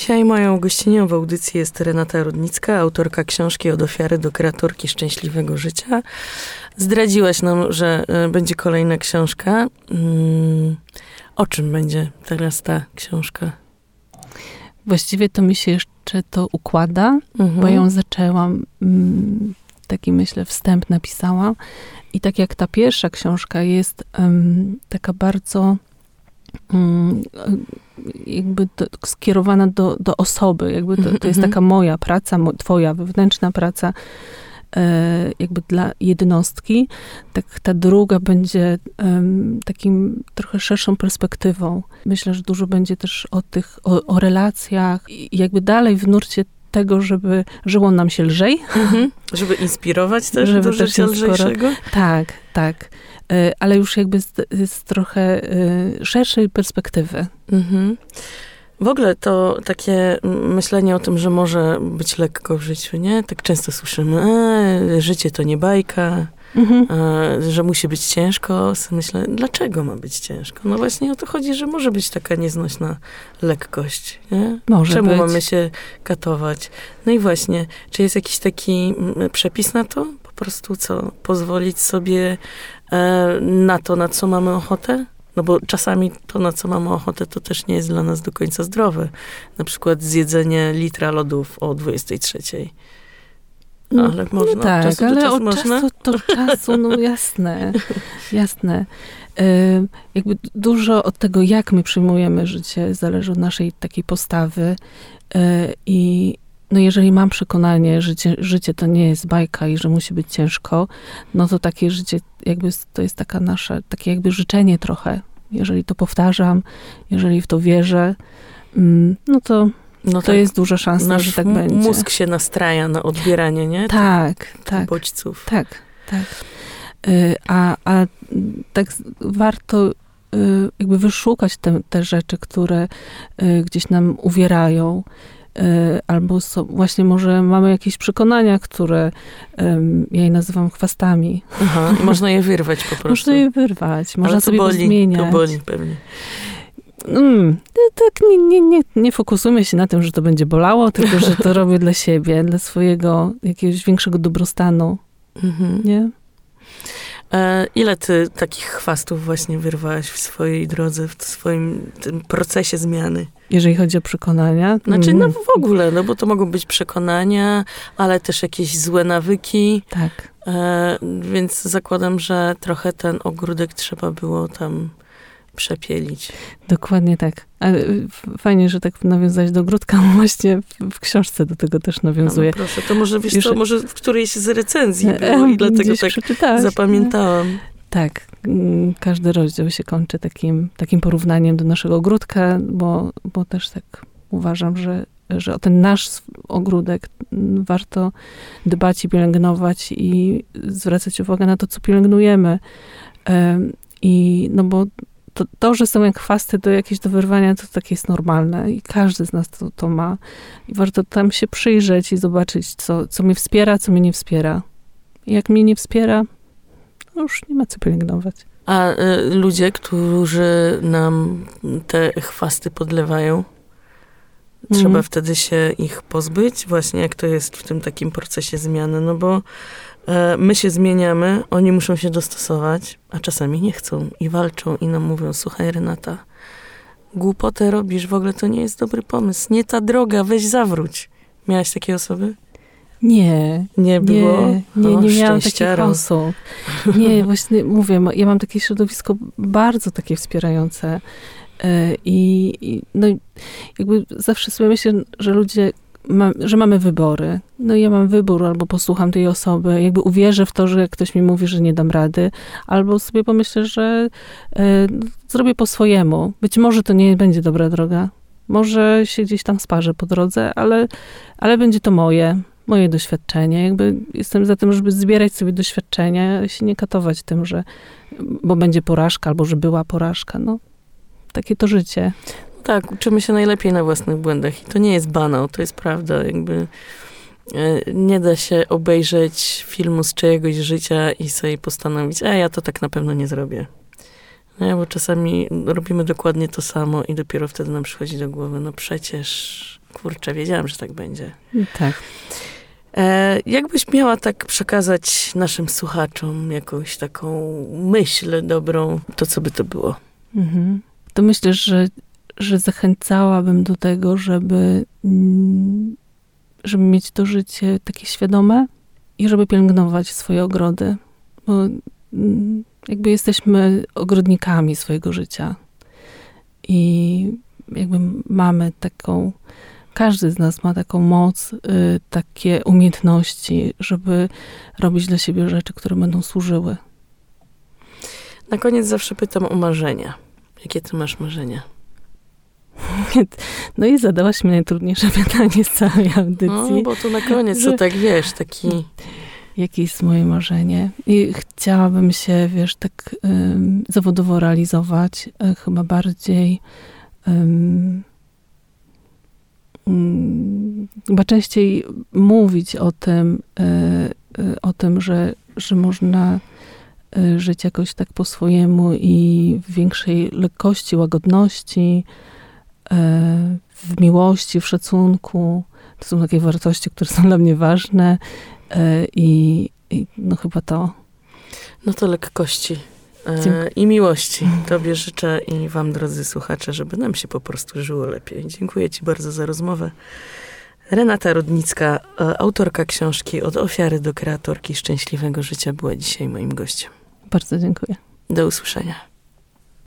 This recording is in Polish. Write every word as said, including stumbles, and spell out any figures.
Dzisiaj moją gościnią w audycji jest Renata Rudnicka, autorka książki Od ofiary do kreatorki szczęśliwego życia. Zdradziłaś nam, że będzie kolejna książka. O czym będzie teraz ta książka? Właściwie to mi się jeszcze to układa, Mhm. bo ją zaczęłam, taki myślę wstęp napisałam. I tak jak ta pierwsza książka jest um, taka bardzo um, jakby do, skierowana do, do osoby, jakby to, to jest taka moja praca, mo, twoja wewnętrzna praca, e, jakby dla jednostki, tak ta druga będzie um, takim trochę szerszą perspektywą. Myślę, że dużo będzie też o tych, o, o relacjach i jakby dalej w nurcie tego, żeby żyło nam się lżej. Mhm. Żeby inspirować też żeby do też życia lżejszego? Tak, tak. Y, ale już jakby z, z trochę y, szerszej perspektywy. Mhm. W ogóle to takie myślenie o tym, że może być lekko w życiu, nie? Tak często słyszymy, e, życie to nie bajka, mhm. e, że musi być ciężko. Myślę, dlaczego ma być ciężko? No właśnie o to chodzi, że może być taka nieznośna lekkość, nie? Może Czemu być. mamy się katować? No i właśnie, czy jest jakiś taki przepis na to? Po prostu co? Pozwolić sobie e, na to, na co mamy ochotę? No bo czasami to, na co mamy ochotę, to też nie jest dla nas do końca zdrowe. Na przykład zjedzenie litra lodów o dwudziestej trzeciej. Ale można, no tak, od czasu ale do czasu od można? czasu do czasu, no jasne, jasne. Y, jakby dużo od tego, jak my przyjmujemy życie, zależy od naszej takiej postawy. Y, I no jeżeli mam przekonanie, że życie, życie to nie jest bajka i że musi być ciężko, no to takie życie jakby to jest taka nasza, takie jakby życzenie trochę. Jeżeli to powtarzam, jeżeli w to wierzę, no to, no to tak, jest duża szansa, że tak m- będzie. Mózg się nastraja na odbieranie, nie? Tak, Tych tak. bodźców. Tak, tak. Y, a, a tak warto y, jakby wyszukać te, te rzeczy, które y, gdzieś nam uwierają. Albo so, właśnie może mamy jakieś przekonania, które um, ja je nazywam chwastami. Aha, i można je wyrwać po prostu. Można je wyrwać, można Ale sobie boli, zmieniać. To boli pewnie. Mm, tak nie, nie, nie, nie fokusujmy się na tym, że to będzie bolało, tylko że to robię dla siebie, dla swojego jakiegoś większego dobrostanu. Mhm. Nie? E, ile ty takich chwastów właśnie wyrwałaś w swojej drodze, w swoim tym procesie zmiany? Jeżeli chodzi o przekonania? Znaczy, no w ogóle, no bo to mogą być przekonania, ale też jakieś złe nawyki. Tak. E, więc zakładam, że trochę ten ogródek trzeba było tam przepielić. Dokładnie tak. Ale fajnie, że tak nawiązać do ogródka. Właśnie w, w książce do tego też nawiązuje. No, no proszę, to może, wiesz Już... co, może w którejś z recenzji było i dlatego tak zapamiętałam. Tak, każdy rozdział się kończy takim, takim porównaniem do naszego ogródka, bo, bo też tak uważam, że, że o ten nasz ogródek warto dbać i pielęgnować i zwracać uwagę na to, co pielęgnujemy. I no bo to, to, że są jak chwasty do jakieś do wyrwania, to takie jest normalne i każdy z nas to, to ma. I warto tam się przyjrzeć i zobaczyć, co, co mnie wspiera, co mnie nie wspiera. I jak mnie nie wspiera, no już nie ma co pielęgnować. A y, ludzie, którzy nam te chwasty podlewają, trzeba mm. wtedy się ich pozbyć? Właśnie jak to jest w tym takim procesie zmiany? No bo y, my się zmieniamy, oni muszą się dostosować, a czasami nie chcą i walczą i nam mówią, słuchaj Renata, głupotę robisz, w ogóle to nie jest dobry pomysł, nie ta droga, weź zawróć. Miałaś takie osoby? Nie. Nie było? Nie, nie, o, nie miałam takich osób. Nie, właśnie mówię, ja mam takie środowisko bardzo takie wspierające i, i no jakby zawsze sobie myślę, że ludzie, ma, że mamy wybory. No i ja mam wybór, albo posłucham tej osoby, jakby uwierzę w to, że ktoś mi mówi, że nie dam rady, albo sobie pomyślę, że e, zrobię po swojemu. Być może to nie będzie dobra droga. Może się gdzieś tam sparzę po drodze, ale, ale będzie to moje. moje doświadczenie. Jakby jestem za tym, żeby zbierać sobie doświadczenia, się nie katować tym, że bo będzie porażka, albo że była porażka. No, takie to życie. Tak, uczymy się najlepiej na własnych błędach i to nie jest banał, to jest prawda. Jakby nie da się obejrzeć filmu z czyjegoś życia i sobie postanowić, a ja to tak na pewno nie zrobię. No, bo czasami robimy dokładnie to samo i dopiero wtedy nam przychodzi do głowy, no przecież kurczę, wiedziałam, że tak będzie. Tak. E, jakbyś miała tak przekazać naszym słuchaczom jakąś taką myśl dobrą, to co by to było? Mhm. To myślę, że, że zachęcałabym do tego, żeby, żeby mieć to życie takie świadome i żeby pielęgnować swoje ogrody. Bo jakby jesteśmy ogrodnikami swojego życia. I jakby mamy taką, każdy z nas ma taką moc, y, takie umiejętności, żeby robić dla siebie rzeczy, które będą służyły. Na koniec zawsze pytam o marzenia. Jakie ty masz marzenia? No i zadałaś mi najtrudniejsze pytanie z całej audycji. No, bo to na koniec, że... to tak wiesz, taki... Jakie jest moje marzenie? I chciałabym się, wiesz, tak um, zawodowo realizować, e, chyba bardziej um, um, chyba częściej mówić o tym, e, e, o tym, że, że można e, żyć jakoś tak po swojemu i w większej lekkości, łagodności, e, w miłości, w szacunku. To są takie wartości, które są dla mnie ważne. I, I no chyba to. No to lekkości e, i miłości. Tobie życzę i wam, drodzy słuchacze, żeby nam się po prostu żyło lepiej. Dziękuję ci bardzo za rozmowę. Renata Rudnicka, autorka książki Od ofiary do kreatorki szczęśliwego życia, była dzisiaj moim gościem. Bardzo dziękuję. Do usłyszenia.